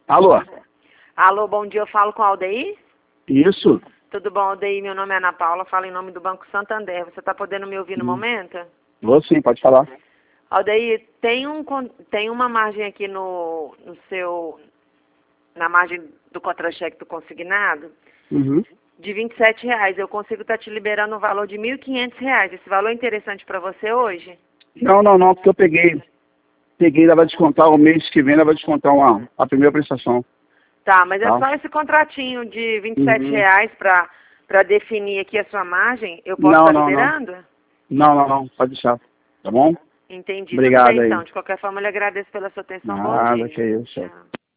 Alô? Alô, bom dia, eu falo com a Aldeir? Isso? Tudo bom, Aldeir? Meu nome é Ana Paula, falo em nome do Banco Santander. Você está podendo me ouvir no momento? Vou sim, pode falar. Aldeir, tem uma margem aqui na margem do contra-cheque do consignado Uhum. de R$ 27. Eu consigo estar te liberando um valor de R$ 1.500. Esse valor é interessante para você hoje? Não, porque eu peguei, ainda vai descontar o mês que vem, ainda vai descontar a primeira prestação. Tá, mas é Tá? só esse contratinho de R$ 27 para definir aqui a sua margem. Eu posso estar liberando? Não, pode deixar. Tá bom? Entendi. Tudo Obrigado bem, aí. então. De qualquer forma, eu lhe agradeço pela sua atenção. Bom Nada, dia. que isso. Tchau.